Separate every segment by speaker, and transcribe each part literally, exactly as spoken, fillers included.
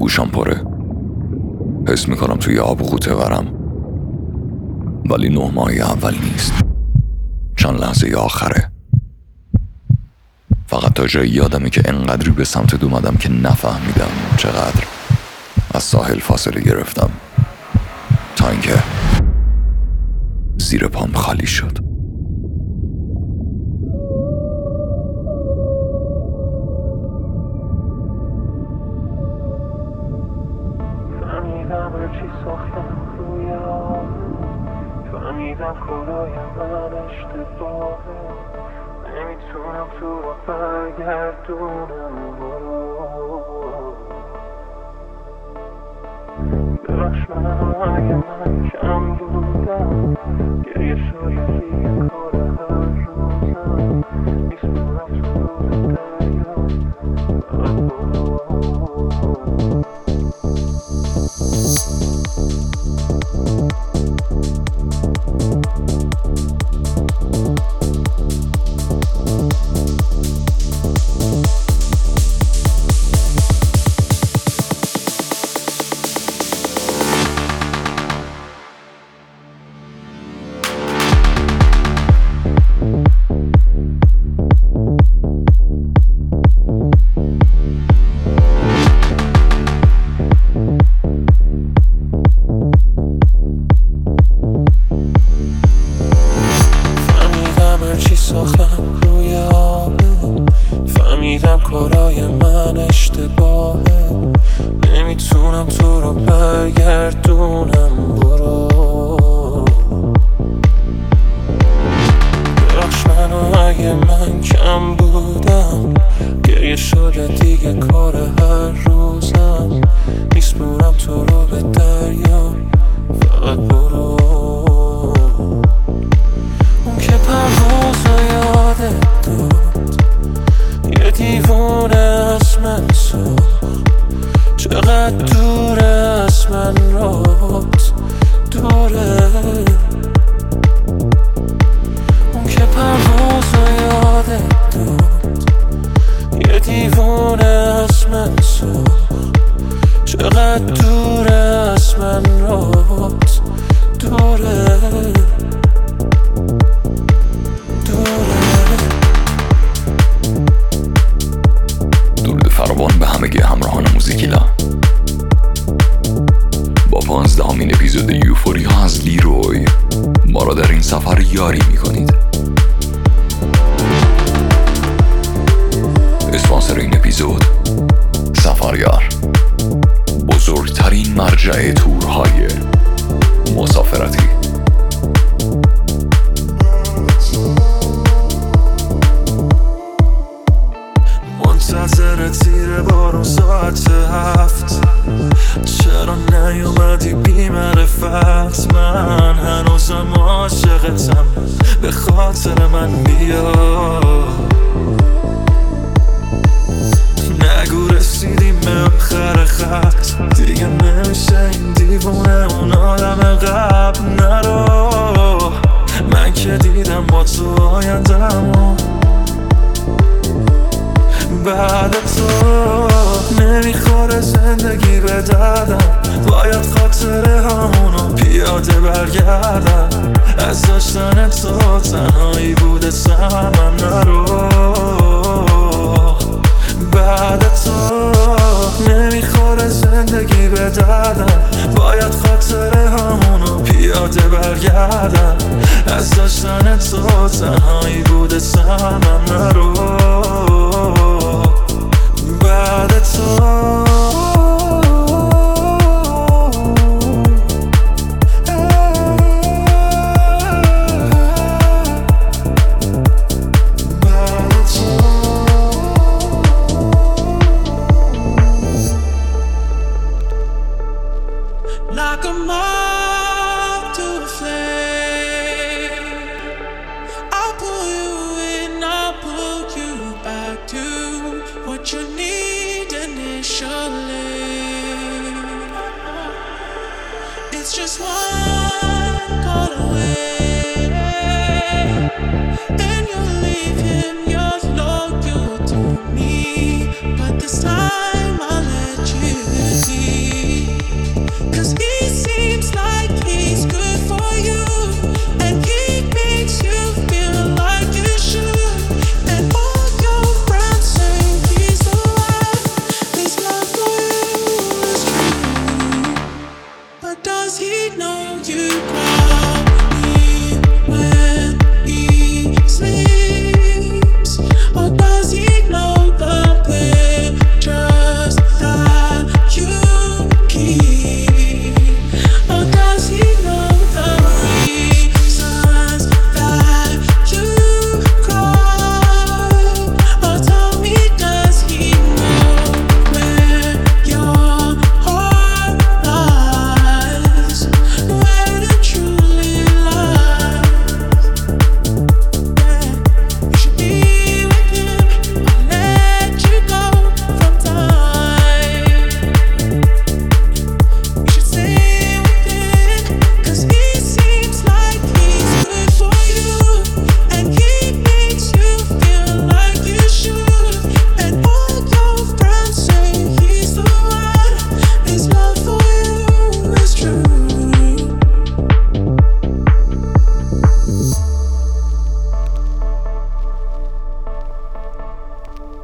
Speaker 1: گوشم پره. حس میکنم توی آب غوطه ورم، ولی نه ماهی اول نیست، چند لحظه آخره. فقط تا جایی یادمه که انقدری به سمت دو اومدم که نفهمیدم چقدر از ساحل فاصله گرفتم تا اینکه زیر پام خالی شد.
Speaker 2: فهمیدم هرچی ساختم روی آب، فهمیدم کارای من اشتباهه، نمیتونم تو رو برگردونم. برو ببخش منو اگه من کم بودم، گریه شاید دیگه کار هر روزم، میسپرم تو رو دریا. برو ساختم روی آب، فهمیدم کارای من اشتباهه، نمیتونم تو رو برگردونم. برو ببخش منو اگه من کم بودم، گریه شده دیگه کار هر روزم، میسپرم تو رو به دریا. فقط برو که پرواز و یادت داد، یه دیوونه از من ساخت، چقدر دوره از من رات دوره. اون که پرواز و یادت داد، یه دیوونه از من ساخت، چقدر دوره از من رات دوره.
Speaker 1: فراوان به همگی همراهان موزیکیلا. با پانزدهمین اپیزود یوفوریا از لیروی ما را در این سفر یاری میکنید. اسپانسر این اپیزود سفریار، بزرگترین مرجع تورهای مسافرتی. منتظر تیر بارون ساعت هفت، چرا نیومدی بی معرفت؟ من هنوزم عاشقتم، به خاطر من بیا. نگو رسیدیم به آخر خط، دیگه نمیشه این دیوونه اون آدم قبل. نرو، من که دیدم با تو آیندمو، بعد تو نمیخوره زندگی به دردم، باید خاطره همونو پیاده برگردم. از داشتن تو تنهایی بوده سهمم. نرو، بعد تو نمیخوره زندگی به دردم، باید خاطره همونو پیاده برگردم. از داشتن تو تنهایی بوده سهمم. نرو، بعد تو
Speaker 3: like a moth to a flame, I'll pull you in, I'll pull you back to what you need initially. It's just one call away, and you'll leave him your loyal to me. But this time I'll let you see.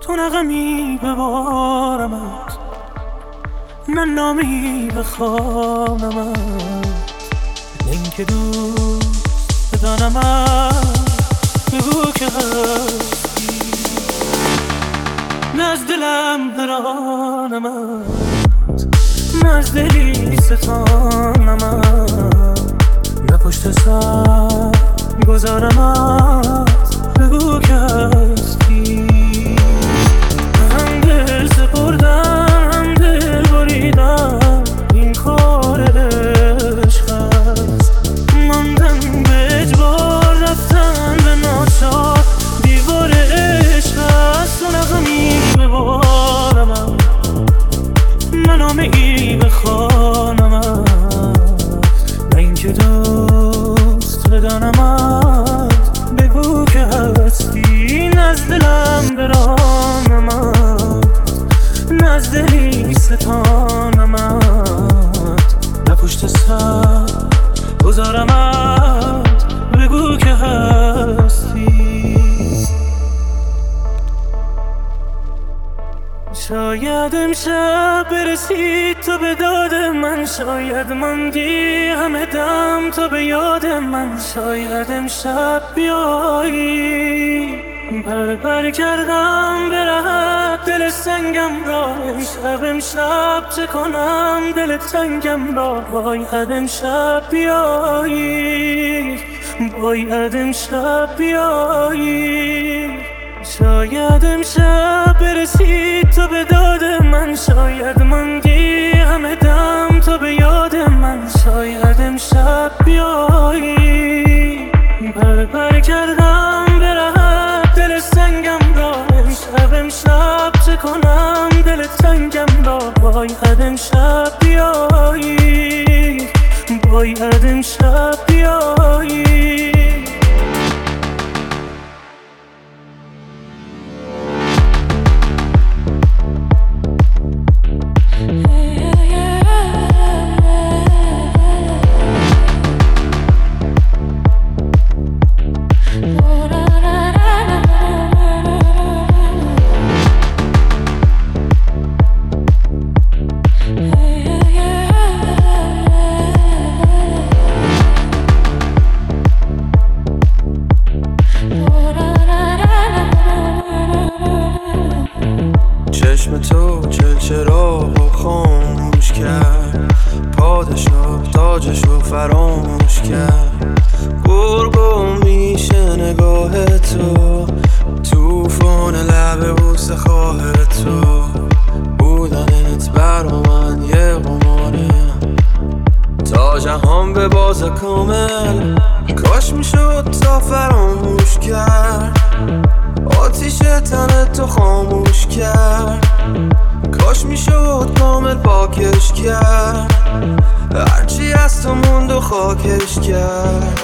Speaker 2: تو نغمی ببارمت، نه نامی بخوانمت، نه اینکه دوست بدانمت، بگو که هستی، نه از دلم برانمت، نه از دلی ستانمت، نه پشت سر گذارمت، بگو که هستی. هم دل سپردم هم دل بریدم، این کار عشق است، ماندم به اجبار رفتن به ناچار، دیوار عشق است. تو نغمی ببارمم، نه نامه ای بخوانمت، نه اینکه دوست بدانمت، بگو که هستی، نه از دلم برانمت، نه از دلی ستانمت، نه پشت سر گذارمت، بگو که هستی. شاید امشب برسی تو به داد من، شاید ماندی همه دم تو به یاد من، شاید امشب بیایی بر بر کردم به راحت دل سنگم را، امشب امشب چه کنم دل تنگم را، باید امشب بیایی، باید امشب بیایی. شاید امشب برسی تو به داد من، شاید ماندی همه دم تو به یاد من، شاید امشب بیایی بر بر کردم به راحت دل سنگم را، امشب امشب چه کنم دل تنگم را، باید امشب بیایی، باید امشب بیایی.
Speaker 4: چشم تو چل چراغ خاموش کرد، پادشاه تاجشو فراموش کرد، گرگو میشه نگاه تو، توفان لب بوسه خواه تو، بودنت برا من یه قماره، تا جهان به باز کامل، کاش میشد تا فراموش کرد، آتیش تن تو خاموش کرد، کاش میشد کامل پاکش کرد، هرچی از تو موند و خاکش کرد.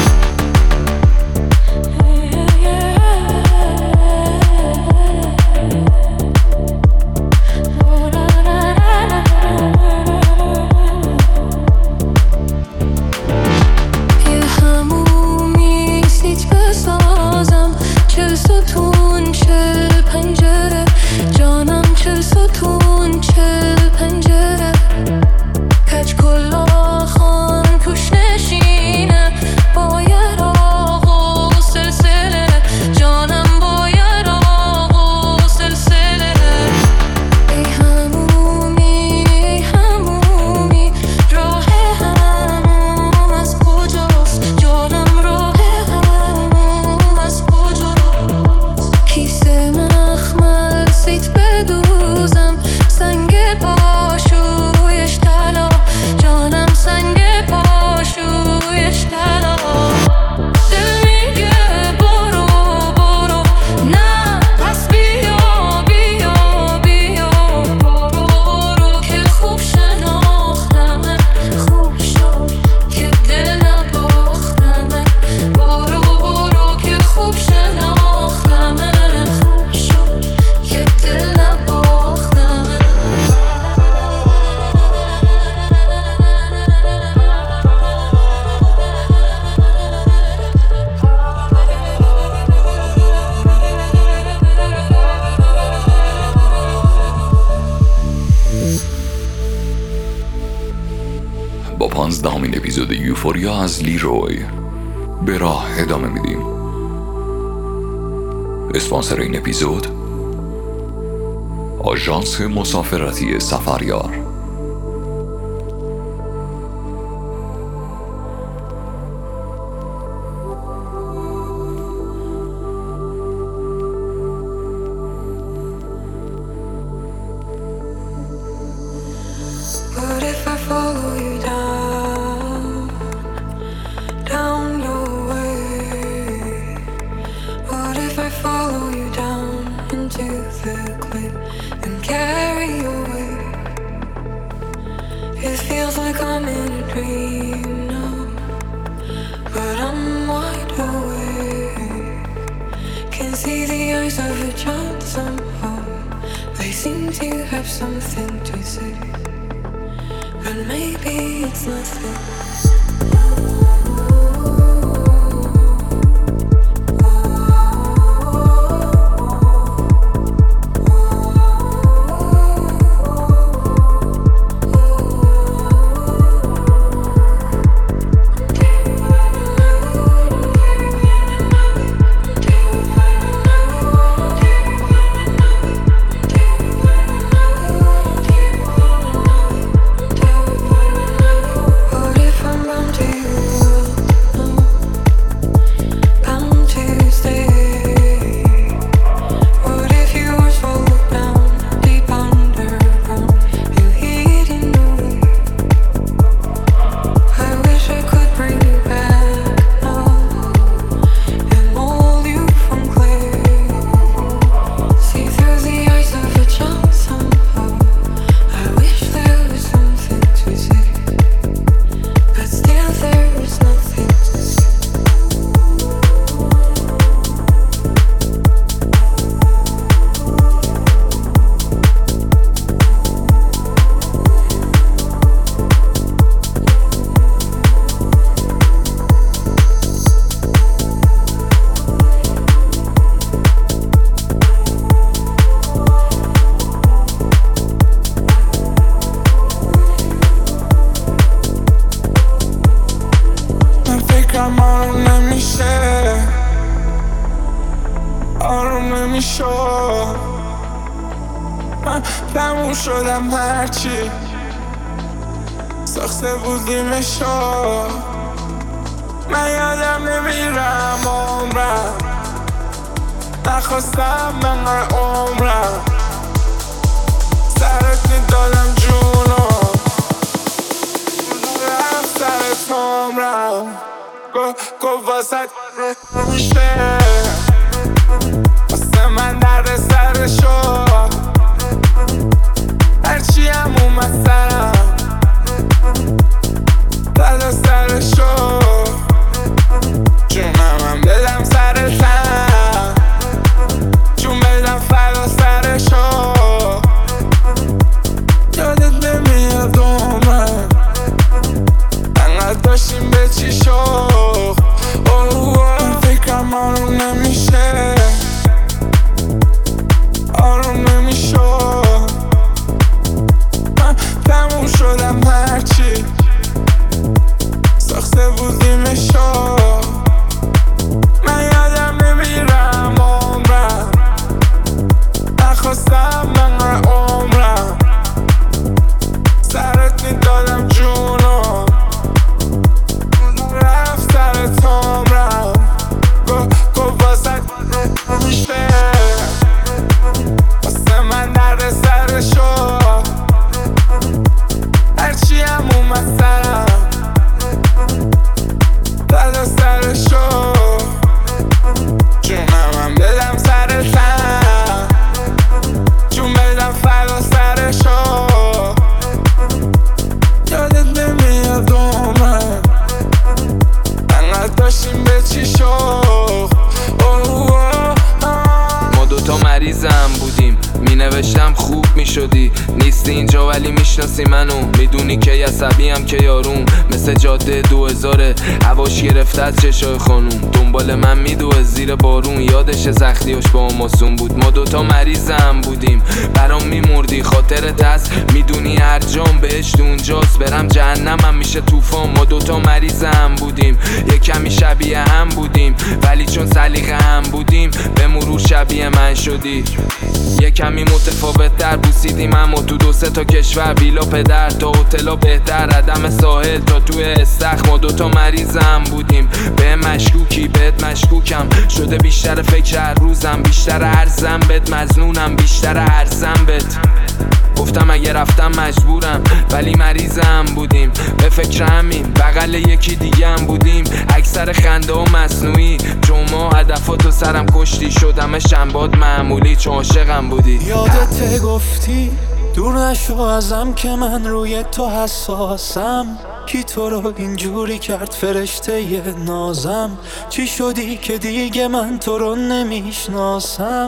Speaker 5: چل ستون چل پنجره جانم، چل ستون چل پنجره، کج کلا خان توش نشینه، باید
Speaker 6: پانزدهمین اپیزود یوفوریا از لیروی. به راه ادامه میدیم. اسپانسر این اپیزود آژانس مسافرتی سفریار.
Speaker 5: What if I follow you down, down your way? What if I follow you down into the cliff and carry you away? It feels like I'm in a dream now, but I'm wide awake. Can see the eyes of a child somehow. They seem to have something to say, but maybe it's nothing.
Speaker 7: من تموم شدم هرچی ساخته بودیمشو. من یادم نمیرم عمرم، نخواستم من عمرم سرت میدادم جونو، رفت سرت عمرم گفت واسد میشه واسه من درد سرشو. هرچی هم اومد سرم درد سرشو. جونم هم بدم سرتم، جون بدم فدا سرشو. یادت نمیاد عمرم انقدر داشتیم به چی شد. این فکرم آروم نمیشه، آروم نمیشه. من تموم شدم هرچی ساخته بودیمشو. من یادم نمیرم عمرم، نخواستم من عمرم سرت میدادم جونو، رفت سرت عمرم گفت واسد میشه واسه من درد سرشو. هرچی هم اومد سرم درد سرشو. جونم هم بدم سرتم، جون بدم فدا سرشو. یادت نمیاد عمرم انقدر داشتیم به چی شد.
Speaker 8: ما دوتا مریضم بودیم
Speaker 4: می نوشتم خوب می شدی. نیستی اینجا ولی میشناسی منو، میدونی که عصبیم که یارون مثل جاده دو هزاره، هواش گرفته از چشای خانوم، دنبال من میدوه زیر بارون. یادش سختیاش با هم آسون بود، ما دوتا مریض هم بودیم، برام میمردی خاطرت هست. میدونی هر جام بهشت اونجاست، برم جهنمم میشه طوفان. ما دوتا مریض هم بودیم، یه کمی شبیه هم بودیم، ولی چون سلیقه هم بودیم به مرور شبیه من شدی. یه کمی متفاوت در بوسیدیم، اما تو دو سه تا کشور، بیلا پدر تا هتلا بهتر، عدم ساحل تا توی استخر. ما دوتا مریض هم بودیم، به مشکوکی بهت مشکوکم شده، بیشتر فکر هر روزم، بیشتر ارزم بهت مظنونم، بیشتر ارزم بهت. گفتم اگه رفتم مجبورم، ولی مریضم بودیم، به فکر همین بغل یکی دیگه هم بودیم. اکثر خنده و مصنوعی، جمعه هدفاتو سرم کشتی، شدم شنباد معمولی چون عاشقم بودی.
Speaker 3: یادت گفتی دور نشو ازم که من روی تو حساسم، کی تو رو اینجوری کرد فرشته ی نازم؟ چی شدی که دیگه من تو رو نمیشناسم؟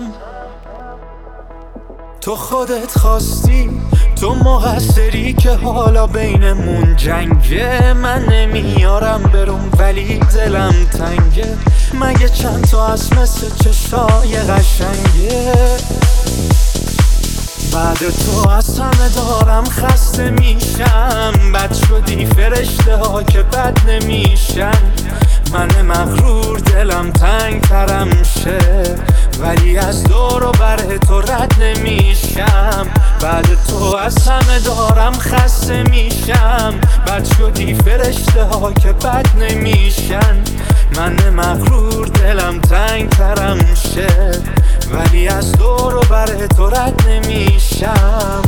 Speaker 3: تو خودت خواستی، تو مقصری که حالا بینمون جنگه. من نمیارم برم ولی دلم تنگه، مگه چند تا از مثل چشای قشنگه؟ بعد تو از همه دارم خسته میشم، بد شدی فرشته ها که بد نمیشن. من مغرور دلم تنگ ترم شه، ولی از دور و بر تو رد نمیشم. بعد تو از همه دارم خسته میشم، بد شدی فرشته ها که بد نمیشن. من مغرور دلم تنگ ترم شه، ولی از دور و بر تو رد نمیشم.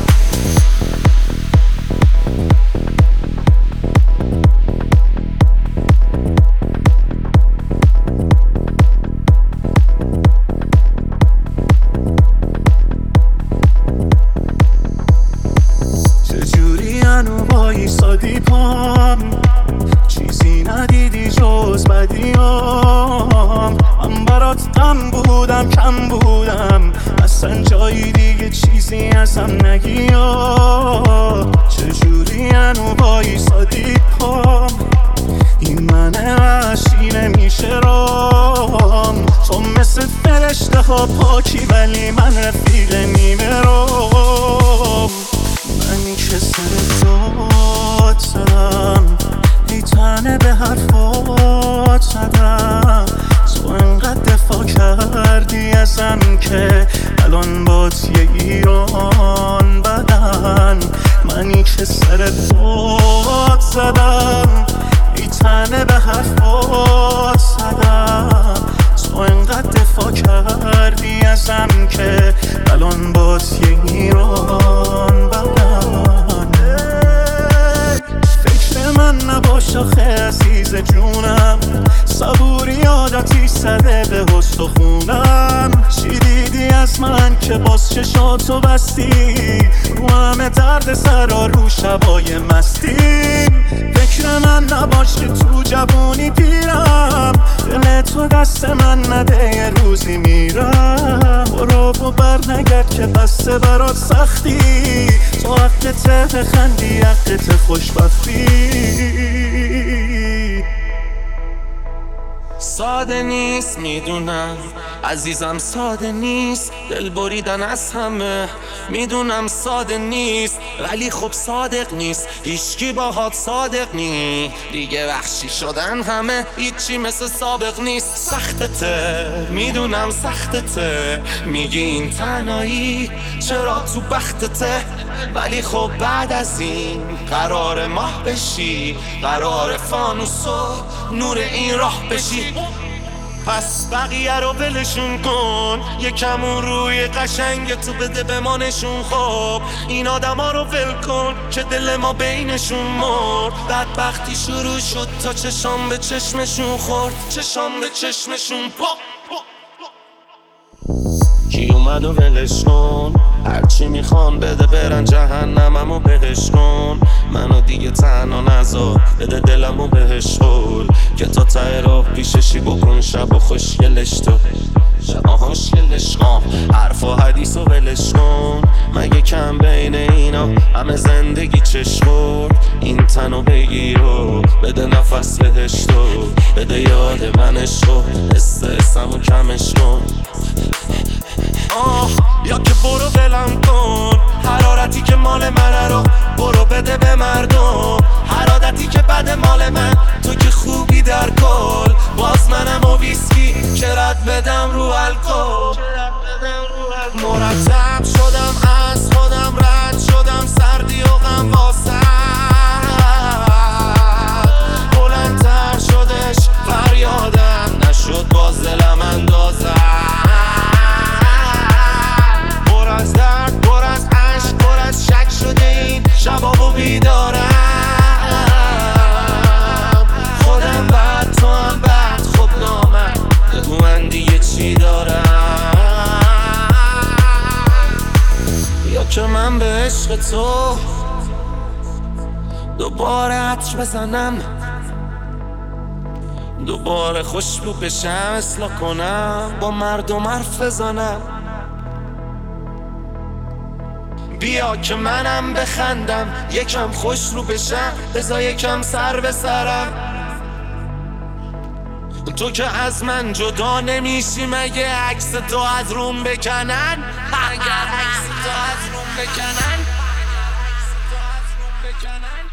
Speaker 3: چجوری هنو وایسادی پام، چیزی ندیدی جز بدیام. من برات غم بودم کم بودم، اصلا جایی دیگه چیزی ازم نگی. چجوری هنو وایسادی پام، این من وحشی نمیشه رام. تو مثل فرشته ها پاکی ولی من رفیق نیمه رام. من که سر داد زدم، ای تنه به حرفات زدم. تو انقدر دفاع کردی ازم که الان بات یه ایران بدن. منی که سر داد زدم، ای تنه به حرفات زدم. تو انقدر دفاع کردی ازم که الان بات یه ایران بدن. فکر من نباش آخه عزیز جونم، صبوری عادتی زده به استخونم. چی دیدی از من که باز چشاتو بستی، رو همه درد سرا رو شبای مستیم. فکر من نباش که تو جوونی پیرم، دل تو دست من نده یه روزی میرم. برو و بر نگرد که بسته برات سختی، تو حقته بخندی حقته خوشبختی.
Speaker 2: ساده نیست میدونم عزیزم، ساده نیست دل بریدن از همه. میدونم ساده نیست ولی خب صادق نیست، هیچکی باهات صادق نی. دیگه وحشی شدن همه، هیچی مثل سابق نیست. سختته میدونم سختته، میگی این تنهایی چرا تو بختته. ولی خب بعد از این قرار ماه بشی، قرار فانوس و نور این راه بشی. پس بقیه رو ولشون کن، یکم اون روی قشنگ تو بده به ما نشون. خب این آدم ها رو ول کن که دل ما بینشون مرد. بدبختی شروع شد تا چشام به چشمشون خورد، چشام به چشمشون پا. کی اومد و ولش کن، هرچی میخوان بده برن جهنممو بهش کن. منو دیگه تنها نذار، بده دلمو بهش خور، که تا ته راه پیششی بکن شب و خوشگلش تو.
Speaker 7: شما خوشگلش کن، حرف و حدیث و ولش کن. مگه کم بین اینا همه زندگی چشم؟ این تنو بگیر و بده نفس بهش تو، بده یاد منش رو، استرسمو کمش کن. آه یا که برو ولم کن، حرارتی که مال منه رو برو بده به مردم. هر عادتی که بد مال من، تو که خوبی در کل. باز منم و ویسکی که رد بدم رو الکل. مرتب شدم از خودم رد شدم، سردی و غم واسد بلندتر شدش فریادم، نشد باز دلم اندازم. پر از درد پر از عشق پر از شک شده این شبابو بیدارم. خودم بد تو هم بد، خب نامد بگو من دیگه چی دارم. یا که من به عشق تو دوباره عطر بزنم، دوباره خوشبو بشم، اصلاح کنم، با مردم حرف بزنم. بیا که منم بخندم، یکم خوش رو بشم، بذار یکم سر به سرم. تو که از من جدا نمیشی، مگه عکس تو از روم بکنن؟ مگه عکس تو از روم بکنن؟